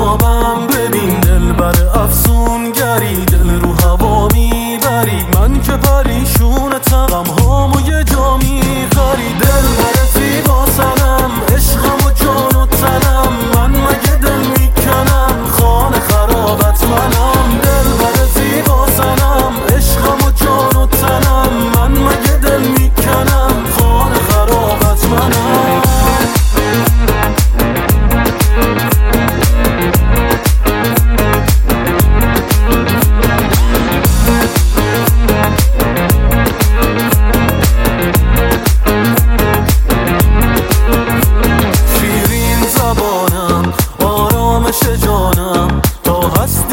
خوابم ببین دل بر افسونگری، دل رو هوا میبری، من که پریشونتم غمهامو یه جا میخری. دل بر زیبا سنم، عشقم و جان و تنم، من مگه دل میکنم خانه خرابت منم. دل بر زیبا سنم، عشقم و جان و تنم، من مگه دل میکنم خانه خرابت منم. شیرین زبانم، آرامش جانم، تا هست